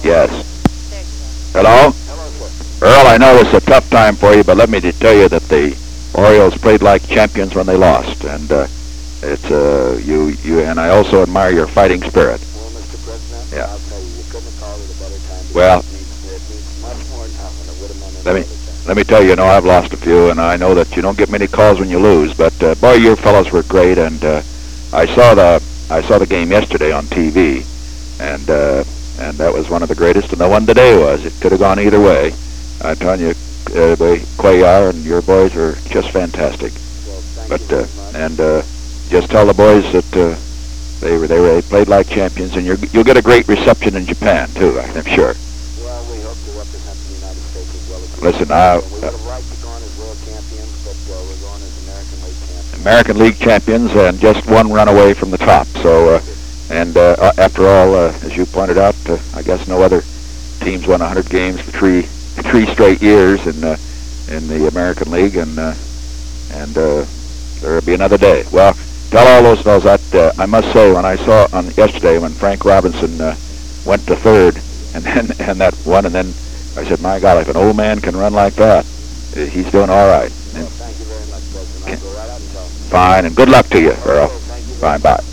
Yes. Hello? Earl, I know it's a tough time for you, but let me tell you that the Orioles played like champions when they lost, and it's you and I also admire your fighting spirit. Well, Mr. President, Yeah. I'll tell you, you couldn't have called it a better time. Well, it needs much more now than it would have meant let me any other time. let me tell you, I've lost a few, and I know that you don't get many calls when you lose. But boy, you fellows were great, and I saw the game yesterday on TV, and that was one of the greatest, and the one today was. It could have gone either way. I'm telling you, Cuellar and your boys are just fantastic. Well, thank But you very much. and just tell the boys that they played like champions, and you'll get a great reception in Japan too. I'm sure. Well, we hope to represent the United States as well as we Listen, can. We would have liked to go on as world champions, but we're going as American League champions. American League champions, and just one run away from the top. So, after all, as you pointed out, I guess no other teams won 100 games for three straight years in the American League, and there'll be another day. Well, tell all those fellows that I must say, when I saw on yesterday when Frank Robinson went to third and that one, and then I said, my God, if an old man can run like that, he's doing all right. Well, thank you very much, President. I'll go right out and tell him. Fine, and good luck to you, Earl. Thank you very Fine, much. bye.